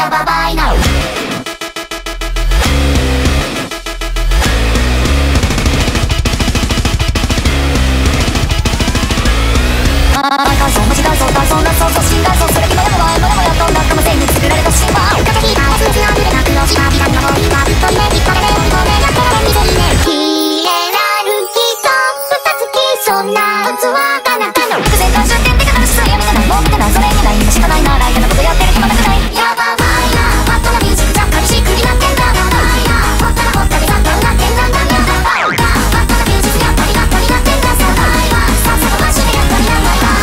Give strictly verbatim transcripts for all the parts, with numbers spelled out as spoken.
やばばいな。ああ、感想も違うぞ、感想なそうそう死んだぞ、それにもやもわもやもやと仲間全員作られた神話。風邪ひいた数字あふれな黒字が左の方にはぶっといね、引っ張れね、折り込めやってられんみぜいね。ヒエラルキーと二つきそんな器かなかの伏線回収点で語るしさや見てないもう見てないそれにない今しかないなら嫌なことやってる暇なくない。やばばいな、バットなミュージックじゃっかりしっくりなってんだ。やばいな、ほったらほったでざっとなってんだ。やばいな、バットなミュージックやっぱりバットになってんだ。さばいわ、さっさとマジでやっぱりやばいわ。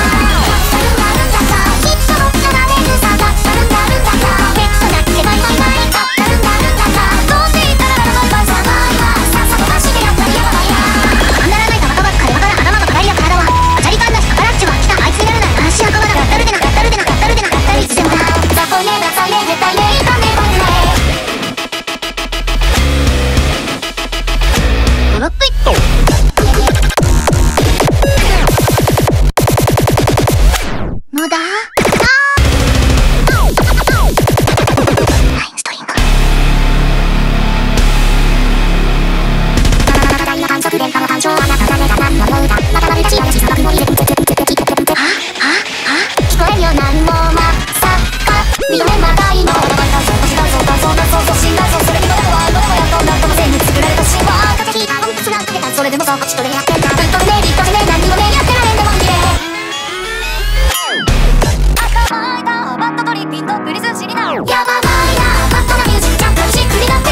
それでもそうこちとでやってんだ。ずっとねびっとでね何もねやってられんでもんじれ。赤バイだバットトリッピンとプリズンシリナ。やばばいなバットなミュージックちゃんとしっくりなって